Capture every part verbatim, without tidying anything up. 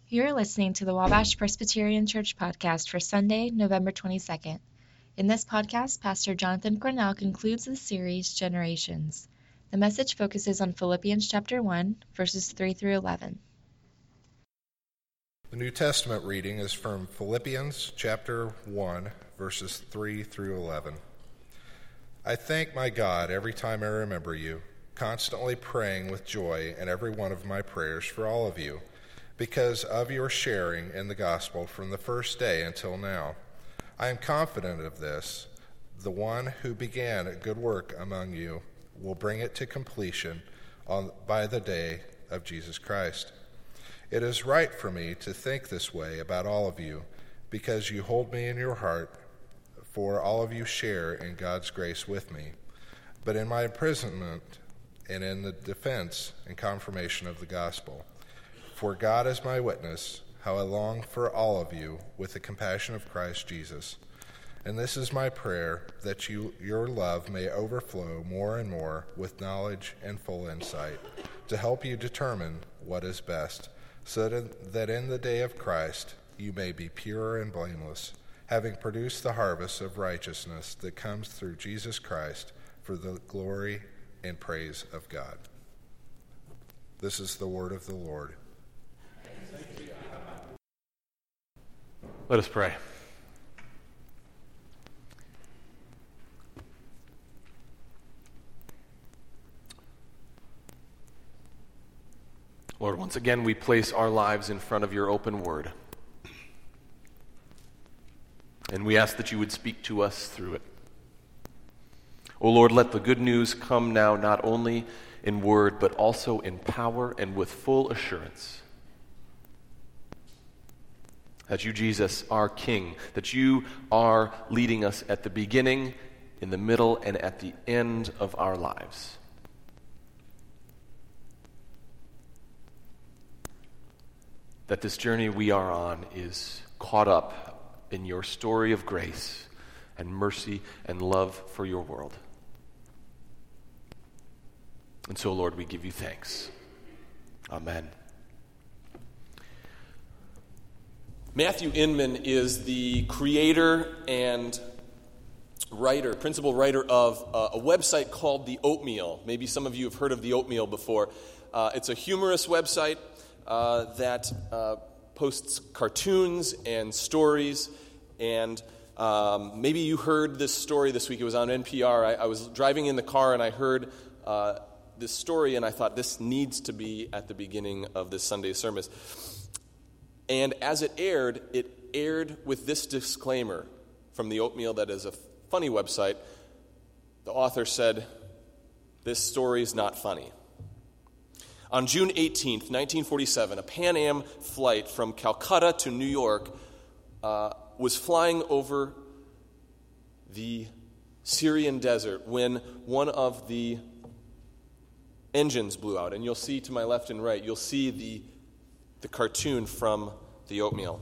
You are listening to the Wabash Presbyterian Church podcast for Sunday, November twenty-second. In this podcast, Pastor Jonathan Cornell concludes the series Generations. The message focuses on Philippians chapter one, verses three through eleven. The New Testament reading is from Philippians chapter one, verses three through eleven. I thank my God every time I remember you, constantly praying with joy in every one of my prayers for all of you, because of your sharing in the gospel from the first day until now. I am confident of this. The one who began a good work among you will bring it to completion on, by the day of Jesus Christ. It is right for me to think this way about all of you, because you hold me in your heart, for all of you share in God's grace with me. But in my imprisonment and in the defense and confirmation of the gospel, for God is my witness, how I long for all of you with the compassion of Christ Jesus. And this is my prayer, that you, your love may overflow more and more with knowledge and full insight, to help you determine what is best, so that in the day of Christ you may be pure and blameless, having produced the harvest of righteousness that comes through Jesus Christ for the glory and praise of God. This is the word of the Lord. Let us pray. Lord, once again we place our lives in front of your open word. And we ask that you would speak to us through it. O Lord, let the good news come now not only in word, but also in power and with full assurance. That you, Jesus, are King, that you are leading us at the beginning, in the middle, and at the end of our lives. That this journey we are on is caught up in your story of grace and mercy and love for your world. And so, Lord, we give you thanks. Amen. Matthew Inman is the creator and writer, principal writer of uh, a website called The Oatmeal. Maybe some of you have heard of The Oatmeal before. Uh, it's a humorous website uh, that uh, posts cartoons and stories. And um, maybe you heard this story this week. It was on N P R. I, I was driving in the car and I heard uh, this story, and I thought this needs to be at the beginning of this Sunday sermon. And as it aired, it aired with this disclaimer from The Oatmeal that is a funny website. The author said, "This story is not funny." On June eighteenth, nineteen forty-seven, a Pan Am flight from Calcutta to New York uh, was flying over the Syrian desert when one of the engines blew out. And you'll see to my left and right, you'll see the the cartoon from The Oatmeal.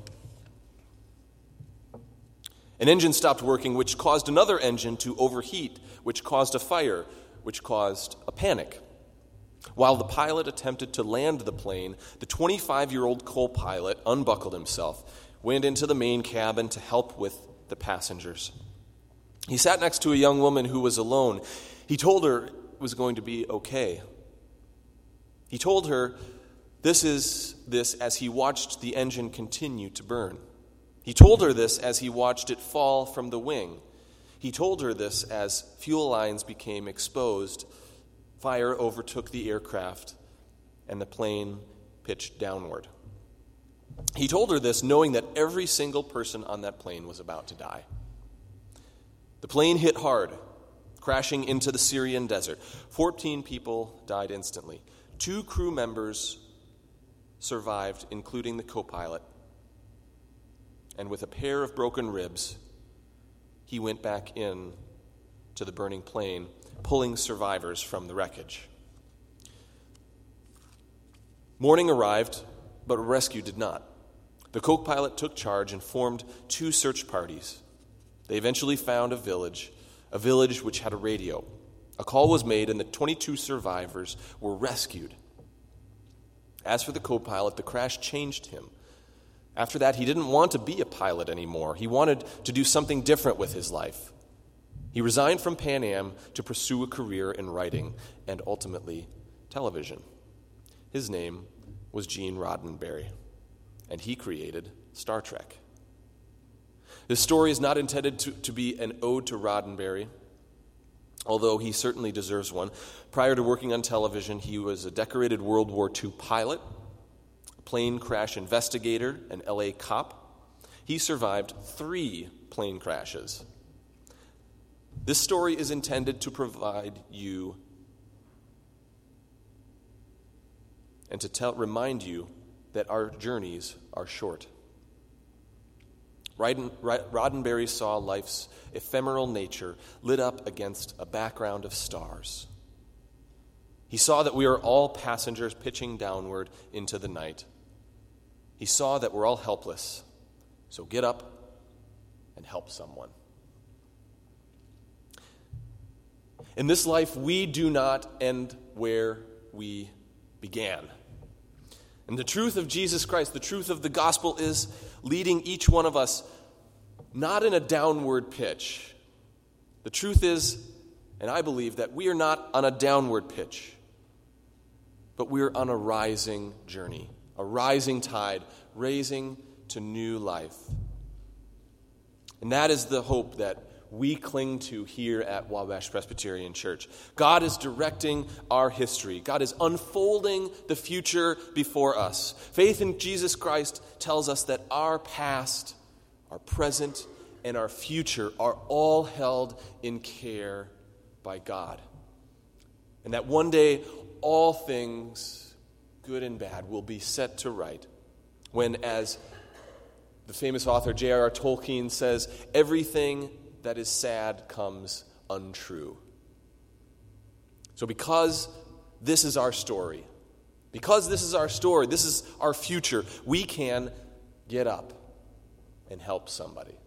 An engine stopped working, which caused another engine to overheat, which caused a fire, which caused a panic. While the pilot attempted to land the plane, the twenty-five-year-old co-pilot unbuckled himself, went into the main cabin to help with the passengers. He sat next to a young woman who was alone. He told her it was going to be okay. He told her This is this as he watched the engine continue to burn. He told her this as he watched it fall from the wing. He told her this as fuel lines became exposed, fire overtook the aircraft, and the plane pitched downward. He told her this knowing that every single person on that plane was about to die. The plane hit hard, crashing into the Syrian desert. Fourteen people died instantly. Two crew members survived, including the co-pilot. And with a pair of broken ribs, he went back in to the burning plane, pulling survivors from the wreckage. Morning arrived, but rescue did not. The co-pilot took charge and formed two search parties. They eventually found a village, a village which had a radio. A call was made, and the twenty-two survivors were rescued. As for the co-pilot, the crash changed him. After that, he didn't want to be a pilot anymore. He wanted to do something different with his life. He resigned from Pan Am to pursue a career in writing and ultimately television. His name was Gene Roddenberry, and he created Star Trek. This story is not intended to, to be an ode to Roddenberry, although he certainly deserves one. Prior to working on television, he was a decorated World War Two pilot, a plane crash investigator, an L A cop. He survived three plane crashes. This story is intended to provide you and to tell, remind you that our journeys are short. Roddenberry saw life's ephemeral nature lit up against a background of stars. He saw that we are all passengers pitching downward into the night. He saw that we're all helpless. So get up and help someone. In this life, we do not end where we began. And the truth of Jesus Christ, the truth of the gospel is leading each one of us not in a downward pitch. The truth is, and I believe, that we are not on a downward pitch, but we are on a rising journey, a rising tide, raising to new life. And that is the hope that we cling to here at Wabash Presbyterian Church. God is directing our history. God is unfolding the future before us. Faith in Jesus Christ tells us that our past, our present, and our future are all held in care by God. And that one day, all things, good and bad, will be set to right when, as the famous author J R R Tolkien says, everything that is sad comes untrue. So because this is our story, because this is our story, this is our future, we can get up and help somebody.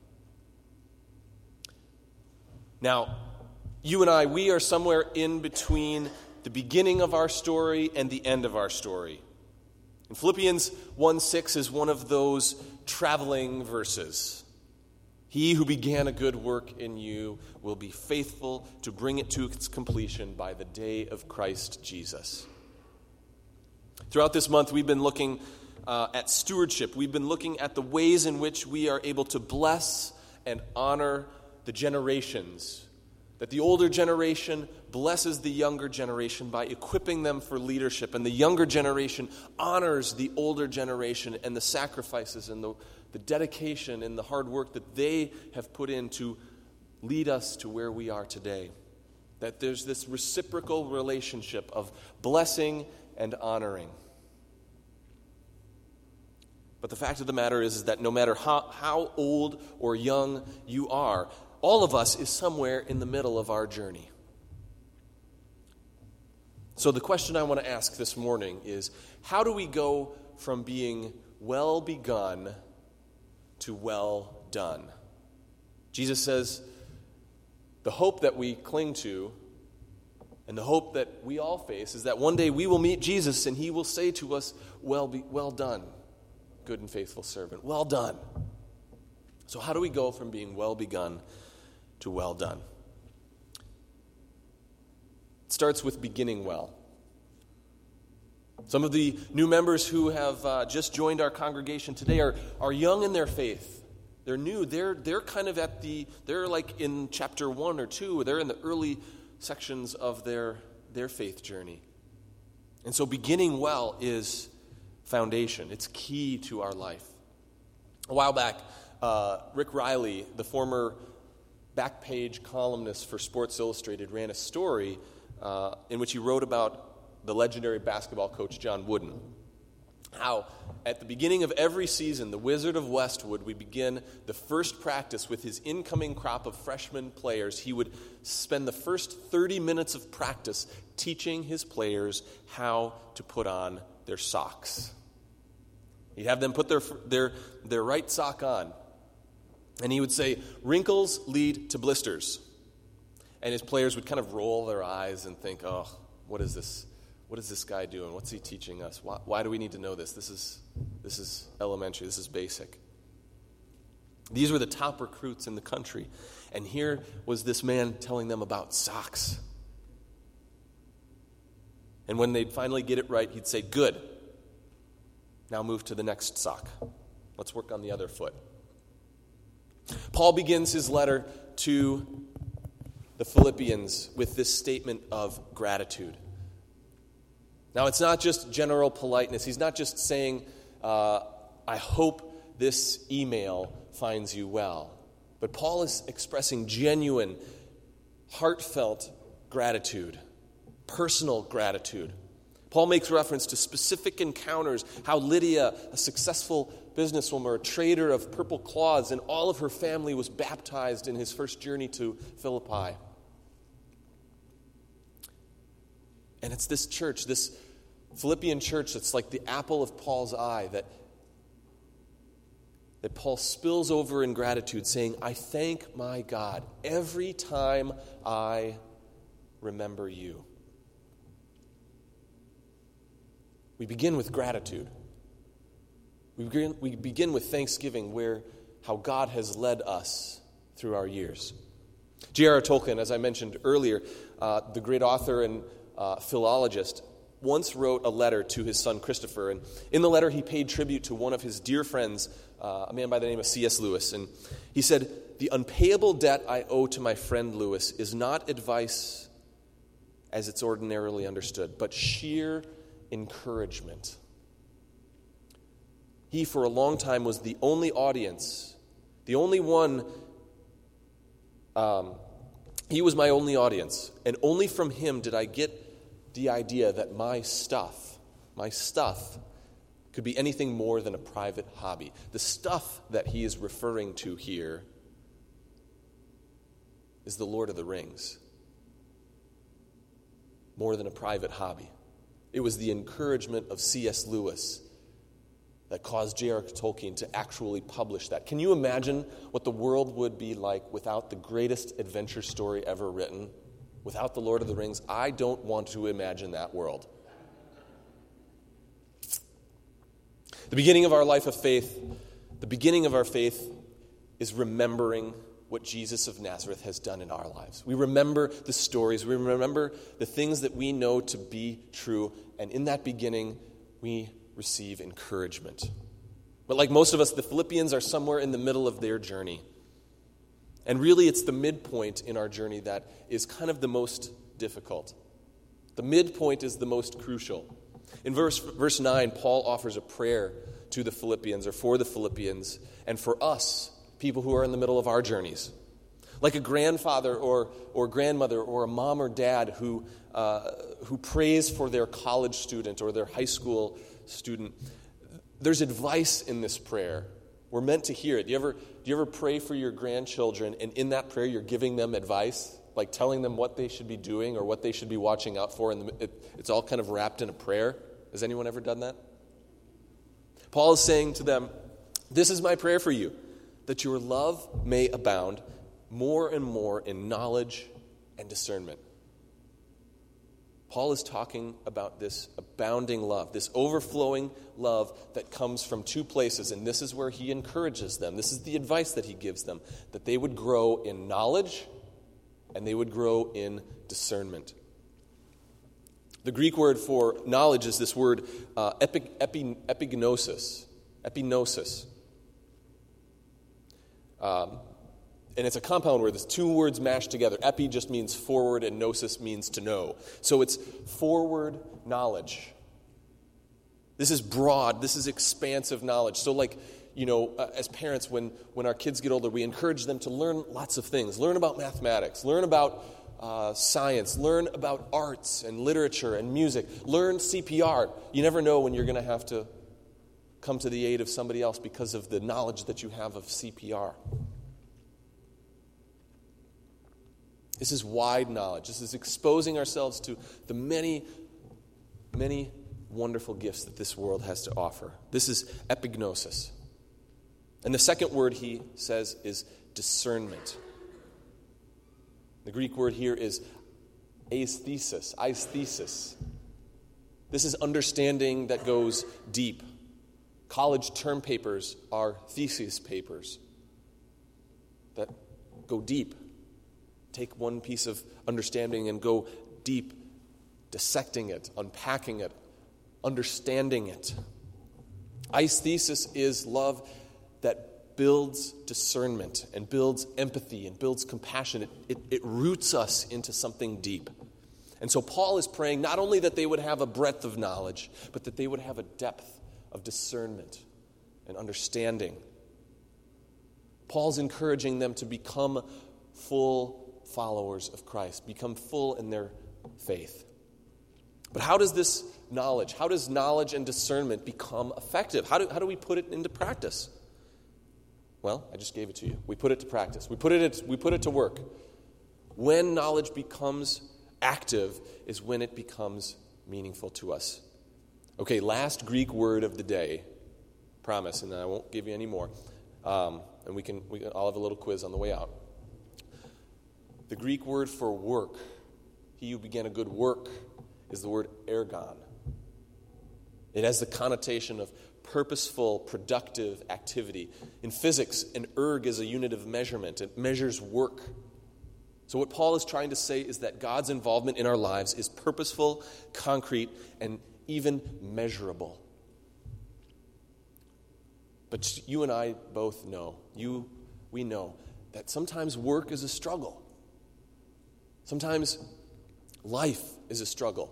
Now, you and I, we are somewhere in between the beginning of our story and the end of our story. And Philippians one six is one of those traveling verses. He who began a good work in you will be faithful to bring it to its completion by the day of Christ Jesus. Throughout this month, we've been looking uh, at stewardship. We've been looking at the ways in which we are able to bless and honor the generations. That the older generation blesses the younger generation by equipping them for leadership, and the younger generation honors the older generation and the sacrifices and the the dedication and the hard work that they have put in to lead us to where we are today. That there's this reciprocal relationship of blessing and honoring. But the fact of the matter is, is that no matter how, how old or young you are, all of us is somewhere in the middle of our journey. So the question I want to ask this morning is, how do we go from being well begun to well done? Jesus says the hope that we cling to and the hope that we all face is that one day we will meet Jesus and he will say to us, well, be, well done, good and faithful servant. Well done. So how do we go from being well begun to well done? It starts with beginning well. Some of the new members who have uh, just joined our congregation today are, are young in their faith. They're new. They're they're kind of at the, they're like in chapter one or two. They're in the early sections of their, their faith journey. And so beginning well is foundation. It's key to our life. A while back, uh, Rick Riley, the former back page columnist for Sports Illustrated, ran a story uh, in which he wrote about the legendary basketball coach John Wooden. How at the beginning of every season, the Wizard of Westwood would begin the first practice with his incoming crop of freshman players. He would spend the first thirty minutes of practice teaching his players how to put on their socks. He'd have them put their their their right sock on, and he would say, "Wrinkles lead to blisters." And his players would kind of roll their eyes and think, "Oh, what is this? What is this guy doing? What's he teaching us? Why, why do we need to know this? This is this This is elementary. This is basic. These were the top recruits in the country. And here was this man telling them about socks. And when they'd finally get it right, he'd say, good. Now move to the next sock. Let's work on the other foot. Paul begins his letter to the Philippians with this statement of gratitude. Now, it's not just general politeness. He's not just saying, uh, I hope this email finds you well. But Paul is expressing genuine, heartfelt gratitude, personal gratitude. Paul makes reference to specific encounters, how Lydia, a successful businesswoman, a trader of purple cloths, and all of her family was baptized in his first journey to Philippi. And it's this church, this Philippian church that's like the apple of Paul's eye, that, that Paul spills over in gratitude, saying, I thank my God every time I remember you. We begin with gratitude. We begin, we begin with thanksgiving, where how God has led us through our years. J R R Tolkien, as I mentioned earlier, uh, the great author and uh, philologist, once wrote a letter to his son Christopher. And in the letter, he paid tribute to one of his dear friends, uh, a man by the name of C S Lewis. And he said, the unpayable debt I owe to my friend Lewis is not advice as it's ordinarily understood, but sheer encouragement. He, for a long time, was the only audience, the only one, um, he was my only audience, and only from him did I get the idea that my stuff, my stuff, could be anything more than a private hobby. The stuff that he is referring to here is the Lord of the Rings, more than a private hobby. It was the encouragement of C S Lewis that caused J R R Tolkien to actually publish that. Can you imagine what the world would be like without the greatest adventure story ever written? Without the Lord of the Rings? I don't want to imagine that world. The beginning of our life of faith, the beginning of our faith is remembering what Jesus of Nazareth has done in our lives. We remember the stories. We remember the things that we know to be true. And in that beginning, we receive encouragement. But like most of us, the Philippians are somewhere in the middle of their journey. And really, it's the midpoint in our journey that is kind of the most difficult. The midpoint is the most crucial. In verse, verse nine, Paul offers a prayer to the Philippians, or for the Philippians, and for us, people who are in the middle of our journeys. Like a grandfather or, or grandmother or a mom or dad who, uh, who prays for their college student or their high school student. There's advice in this prayer. We're meant to hear it. Do you ever, do you ever pray for your grandchildren, and in that prayer you're giving them advice, like telling them what they should be doing or what they should be watching out for, and it, it's all kind of wrapped in a prayer? Has anyone ever done that? Paul is saying to them, this is my prayer for you, that your love may abound more and more in knowledge and discernment. Paul is talking about this abounding love, this overflowing love that comes from two places, and this is where he encourages them. This is the advice that he gives them, that they would grow in knowledge and they would grow in discernment. The Greek word for knowledge is this word uh, epi, epi, epignosis, epignosis. Um, and it's a compound word. There's two words mashed together. Epi just means forward, and gnosis means to know. So it's forward knowledge. This is broad. This is expansive knowledge. So like, you know, uh, as parents, when, when our kids get older, we encourage them to learn lots of things. Learn about mathematics. Learn about uh, science. Learn about arts and literature and music. Learn C P R. You never know when you're going to have to come to the aid of somebody else because of the knowledge that you have of C P R. This is wide knowledge. This is exposing ourselves to the many, many wonderful gifts that this world has to offer. This is epignosis. And the second word he says is discernment. The Greek word here is aesthesis, aesthesis. This is understanding that goes deep. College term papers are thesis papers that go deep. Take one piece of understanding and go deep, dissecting it, unpacking it, understanding it. Ice thesis is love that builds discernment and builds empathy and builds compassion. It, it, it roots us into something deep. And so Paul is praying not only that they would have a breadth of knowledge, but that they would have a depth of discernment and understanding. Paul's encouraging them to become full followers of Christ, become full in their faith. But how does this knowledge, how does knowledge and discernment become effective? How do, how do we put it into practice? Well, I just gave it to you. We put it to practice. We put it, we put it to work. When knowledge becomes active is when it becomes meaningful to us. Okay, last Greek word of the day. Promise, and then I won't give you any more. Um, and we can, we can, I'll have a little quiz on the way out. The Greek word for work, he who began a good work, is the word ergon. It has the connotation of purposeful, productive activity. In physics, an erg is a unit of measurement. It measures work. So what Paul is trying to say is that God's involvement in our lives is purposeful, concrete, and even measurable. But you and I both know, you, we know, that sometimes work is a struggle. Sometimes life is a struggle.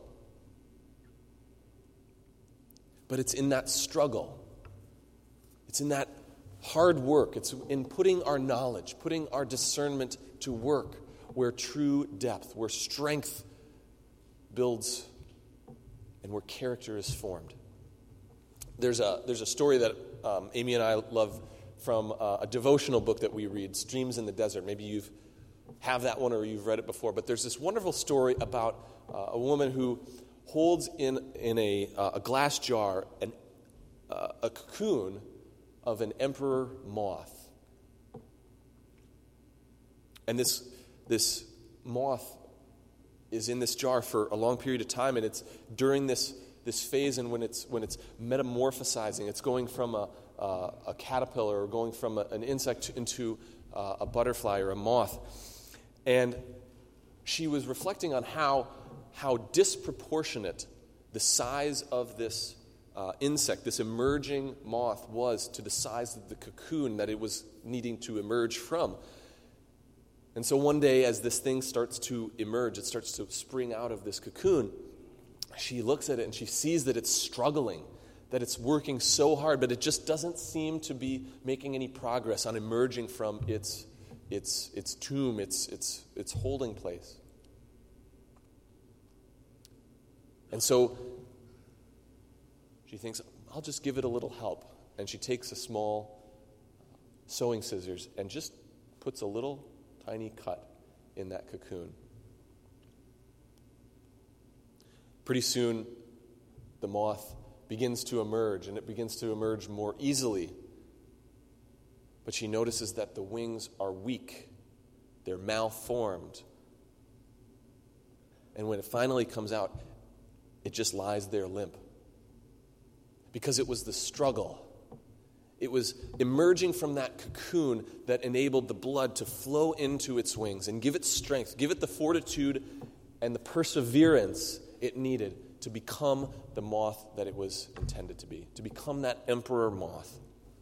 But it's in that struggle, it's in that hard work, it's in putting our knowledge, putting our discernment to work where true depth, where strength builds and where character is formed. There's a there's a story that um, Amy and I love from uh, a devotional book that we read, Streams in the Desert. Maybe you've have that one or you've read it before. But there's this wonderful story about uh, a woman who holds in in a uh, a glass jar an uh, a cocoon of an emperor moth, and this this moth is in this jar for a long period of time, and it's during this this phase and when it's when it's metamorphosizing, it's going from a uh, a caterpillar or going from a, an insect into uh, a butterfly or a moth, and she was reflecting on how how disproportionate the size of this uh, insect, this emerging moth, was to the size of the cocoon that it was needing to emerge from. And so one day, as this thing starts to emerge, it starts to spring out of this cocoon, she looks at it and she sees that it's struggling, that it's working so hard, but it just doesn't seem to be making any progress on emerging from its its its tomb, its its its holding place. And so she thinks, I'll just give it a little help. And she takes a small sewing scissors and just puts a little tiny cut in that cocoon. Pretty soon, the moth begins to emerge, and it begins to emerge more easily. But she notices that the wings are weak. They're malformed. And when it finally comes out, it just lies there limp. Because it was the struggle. It was emerging from that cocoon that enabled the blood to flow into its wings and give it strength, give it the fortitude and the perseverance it needed to become the moth that it was intended to be, to become that emperor moth.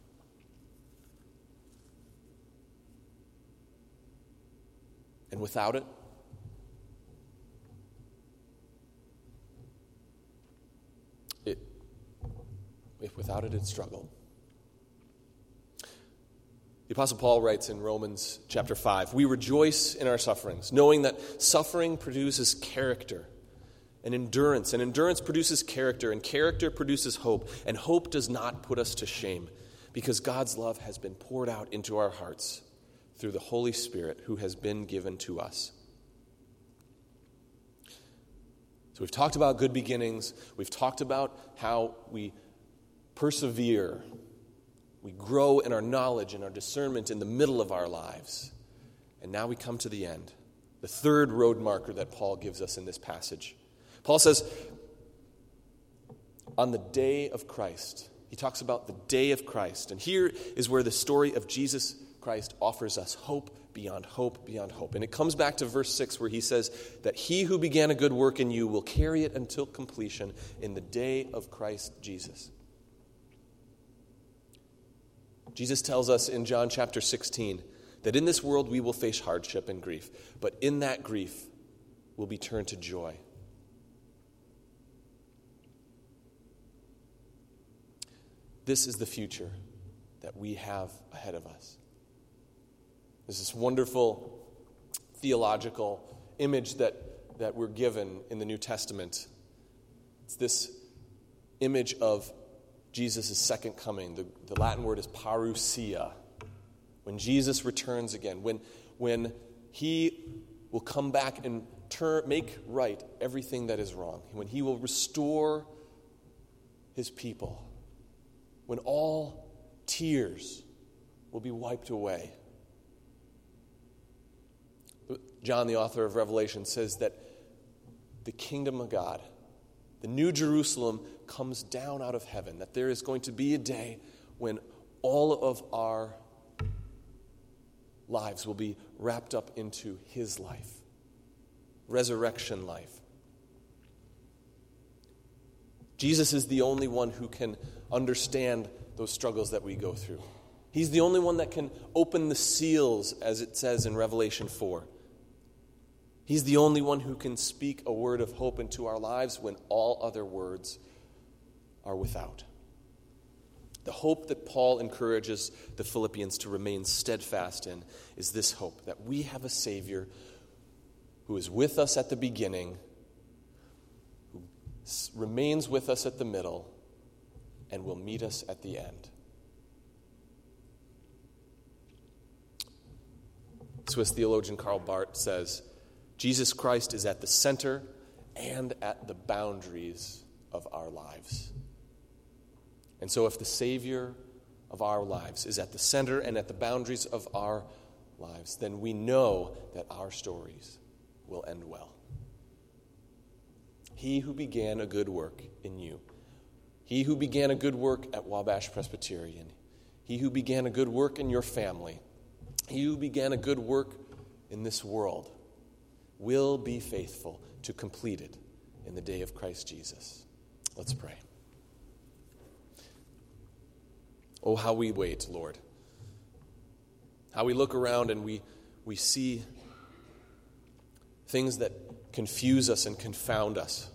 And without it, it if without it, it struggled. The Apostle Paul writes in Romans chapter five, we rejoice in our sufferings, knowing that suffering produces character and endurance, and endurance produces character, and character produces hope, and hope does not put us to shame, because God's love has been poured out into our hearts through the Holy Spirit who has been given to us. So we've talked about good beginnings. We've talked about how we persevere. We grow in our knowledge and our discernment in the middle of our lives. And now we come to the end, the third road marker that Paul gives us in this passage. Paul says, on the day of Christ, he talks about the day of Christ. And here is where the story of Jesus Christ offers us hope beyond hope beyond hope. And it comes back to verse six where he says that he who began a good work in you will carry it until completion in the day of Christ Jesus. Jesus tells us in John chapter sixteen that in this world we will face hardship and grief, but in that grief will be turned to joy. This is the future that we have ahead of us. There's this wonderful theological image that, that we're given in the New Testament. It's this image of Jesus' second coming. The, the Latin word is parousia. When Jesus returns again, when, when he will come back and turn, make right everything that is wrong, when he will restore his people, when all tears will be wiped away. John, the author of Revelation, says that the kingdom of God, the New Jerusalem, comes down out of heaven, that there is going to be a day when all of our lives will be wrapped up into his life, resurrection life. Jesus is the only one who can understand those struggles that we go through. He's the only one that can open the seals, as it says in Revelation four. He's the only one who can speak a word of hope into our lives when all other words are without. The hope that Paul encourages the Philippians to remain steadfast in is this hope, that we have a Savior who is with us at the beginning, who remains with us at the middle, and will meet us at the end. Swiss theologian Karl Barth says, Jesus Christ is at the center and at the boundaries of our lives. And so if the Savior of our lives is at the center and at the boundaries of our lives, then we know that our stories will end well. He who began a good work in you, he who began a good work at Wabash Presbyterian, he who began a good work in your family, he who began a good work in this world, will be faithful to complete it in the day of Christ Jesus. Let's pray. Oh, how we wait, Lord. How we look around and we, we see things that confuse us and confound us,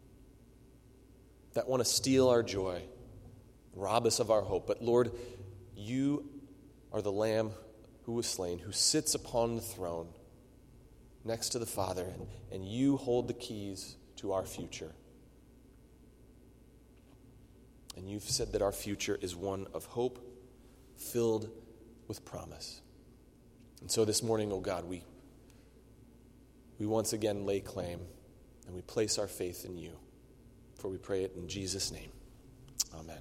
that want to steal our joy, rob us of our hope. But Lord, you are the Lamb who was slain, who sits upon the throne next to the Father, and, and you hold the keys to our future. And you've said that our future is one of hope filled with promise. And so this morning, oh God, we, we once again lay claim and we place our faith in you. For we pray it in Jesus' name. Amen.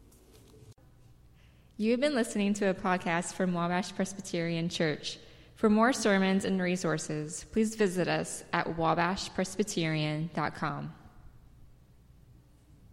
You have been listening to a podcast from Wabash Presbyterian Church. For more sermons and resources, please visit us at wabash presbyterian dot com.